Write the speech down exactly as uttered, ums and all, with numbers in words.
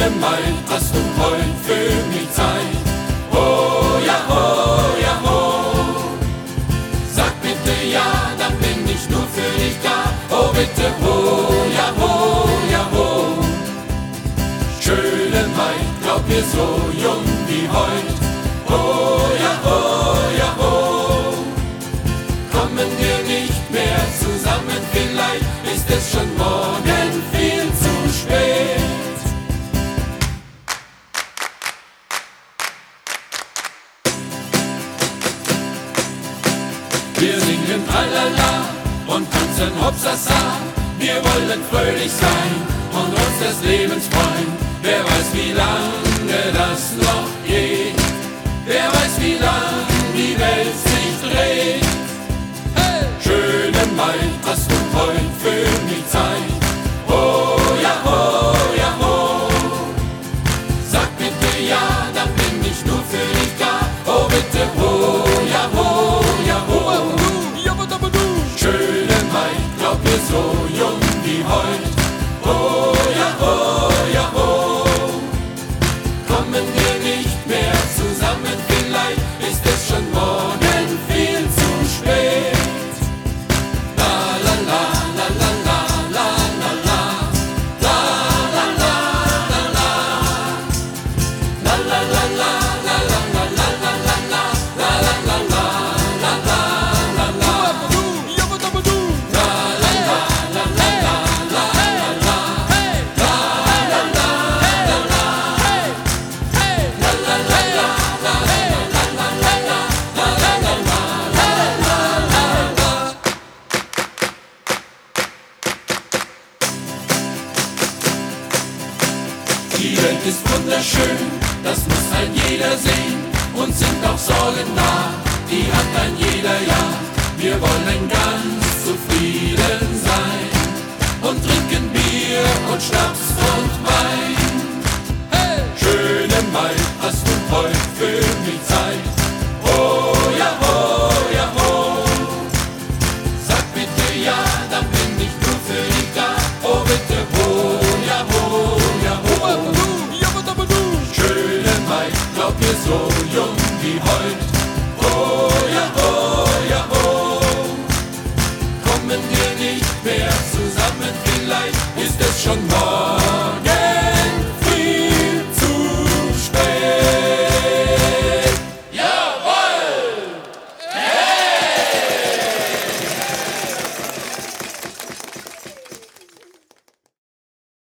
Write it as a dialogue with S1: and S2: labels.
S1: Schöne Maid, hast du heut für mich Zeit? Oh ja, oh ja, oh. Sag bitte ja, dann bin ich nur für dich da. Oh bitte, oh ja, oh ja, oh. Schöne Maid, glaub mir so jung wie heut. Oh ja, oh ja, oh. Kommen wir nicht mehr zusammen, vielleicht ist es schon morgen viel zu spät. Wir singen Tralala und tanzen Hopsasa. Wir wollen fröhlich sein und uns des Lebens freuen. Wer weiß, wie lange das noch geht. Wer weiß, wie lang die Welt sich dreht. Hey! Schöne Maid, hast du heut für mich Zeit? Oh ja, oh ja, oh. Sag bitte ja, dann bin ich nur für dich da. Oh bitte, oh ja, oh ja, oh. Schöne Maid, glaub mir so jung wie heut. Oh ja, oh ja, oh. Kommen wir nicht mehr zusammen, vielleicht ist es schon morgen viel zu spät. La la la la la la la la la. La la la la la. La la la la la la la la la la la. La la la la la la la la. Die Welt ist wunderschön, das muss ein jeder sehen. Uns sind auch Sorgen da, die hat ein jeder, ja. Wir wollen ganz zufrieden sein und trinken Bier und Schnaps